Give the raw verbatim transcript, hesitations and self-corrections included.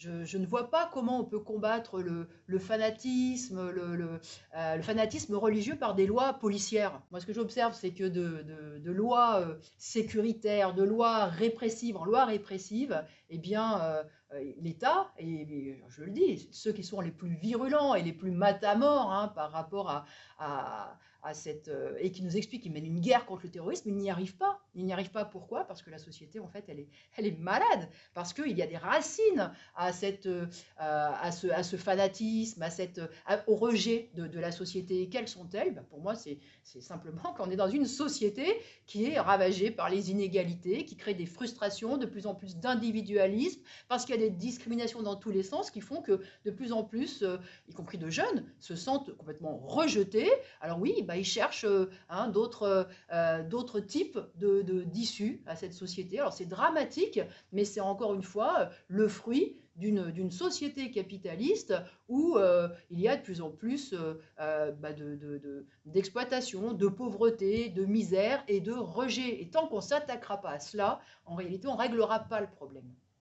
je, je ne vois pas comment on peut combattre le, le fanatisme, le, le, euh, le fanatisme religieux par des lois policières. Moi, ce que j'observe, c'est que de, de, de lois euh, sécuritaires, de lois répressives en lois répressives, eh bien, euh, l'État, et je le dis, ceux qui sont les plus virulents et les plus matamores hein, par rapport à, à, à cette, euh, et qui nous expliquent qu'ils mènent une guerre contre le terrorisme, ils n'y arrivent pas. Ils n'y arrivent pas pourquoi? Parce que la société, en fait, elle est, elle est malade, parce qu'il y a des racines à, cette, euh, à, ce, à ce fanatisme, à cette, à, au rejet de, de la société. Quelles sont-elles? Ben, pour moi, c'est simplement qu'on est dans une société qui est ravagée par les inégalités, qui crée des frustrations, de plus en plus d'individualisme, parce qu'il y a des discriminations dans tous les sens qui font que de plus en plus, euh, y compris de jeunes, se sentent complètement rejetés. Alors oui, bah, ils cherchent euh, hein, d'autres euh, types d'issues de, de, à cette société. Alors c'est dramatique, mais c'est encore une fois le fruit d'une société capitaliste où euh, il y a de plus en plus euh, euh, bah d'exploitation, de, de, de pauvreté, de misère et de rejet. Et tant qu'on ne s'attaquera pas à cela, en réalité, on ne réglera pas le problème.